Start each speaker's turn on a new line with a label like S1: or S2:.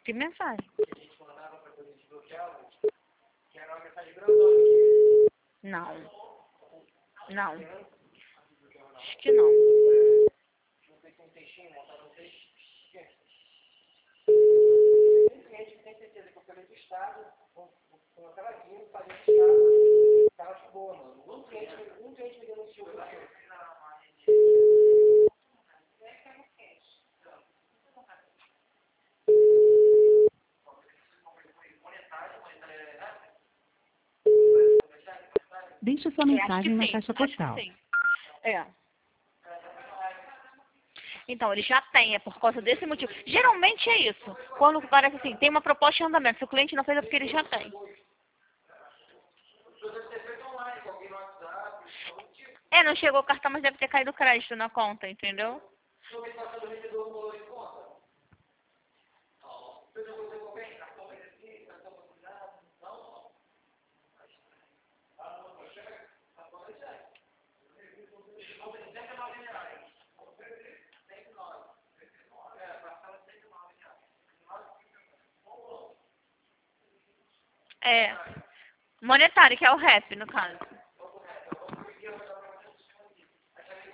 S1: Que mensagem?
S2: Que a gente mandava pra poder desbloquear, que era uma mensagem grandona aqui.
S1: Não. Não.
S2: Não
S1: Acho que não.
S2: sei se um textinho, montaram um texto. Tem cliente que tem certeza que eu falei do Estado, com aquela vindo, fazia do Estado, tava de boa, mano. Um cliente me denunciou por isso.
S3: Deixe sua
S1: Acho que
S3: mensagem na
S1: sim.
S3: caixa
S1: Acho que
S3: postal.
S1: sim. É. Então, ele já tem, é por causa desse motivo. Geralmente é isso. Quando parece assim, tem uma proposta em andamento. Se o cliente não fez, é porque ele já tem. É, não chegou o cartão, mas deve ter caído crédito na conta, entendeu? É. Monetário, que é o REP, no caso.